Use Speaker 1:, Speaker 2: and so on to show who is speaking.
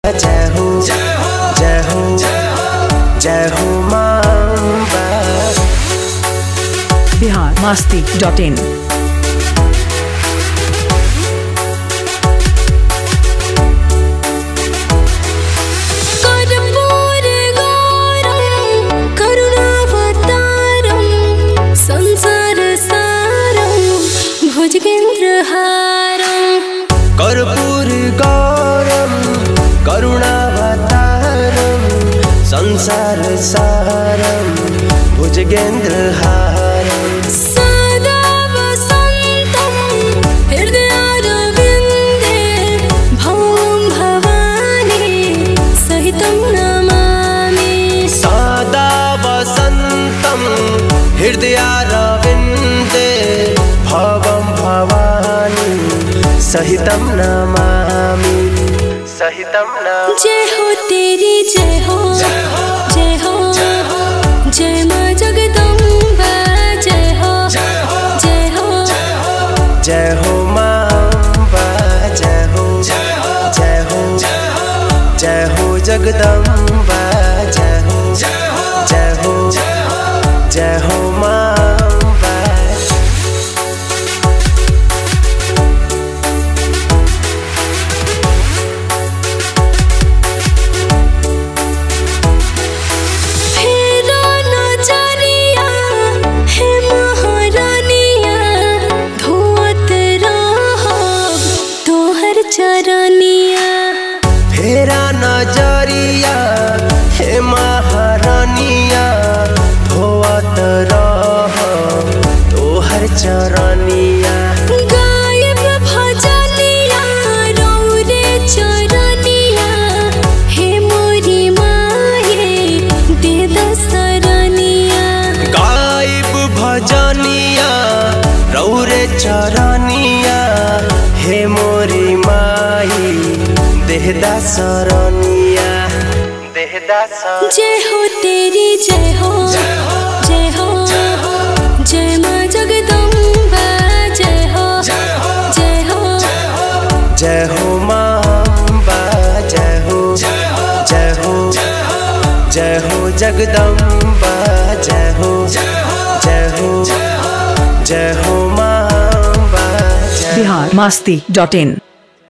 Speaker 1: जय हो जय हो जय हो मांबा।
Speaker 2: biharmasti.in।
Speaker 1: कर्पूर गौरम करुणावतारम संसार सारम भुजगेंद्रहारम
Speaker 3: सदा वसंतम हृदयारविंदे भवं भवानी सहितं नमामि।
Speaker 1: सदा वसंतम हृदयारविंदे भवं भवानी सहितं नमामि सहितं नमामि।
Speaker 3: जय हो तेरी जय हो जय हो जय मां जगदम्बा जय हो जय हो
Speaker 1: जय हो मांबा जय हो जय हो जय हो जगदम्बा जय हो जय हो मांबा। फेरा नजरिया हे महारानिया धोवत रह तोहर चरनिया।
Speaker 3: गायब भजनिया रौरे चरनिया हे मोरी माये दे दसरनिया।
Speaker 1: गायब भजनिया रौरे चरनिया हे मोरी माई देहदा सरनिया देहदा सर।
Speaker 3: जय हो तेरी जय हो जय मां जगदम्बा जय हो
Speaker 1: जय हो मांबा जय हो जय हो जगदम्बा जय हो जय हो मांबा।
Speaker 2: biharmasti.in।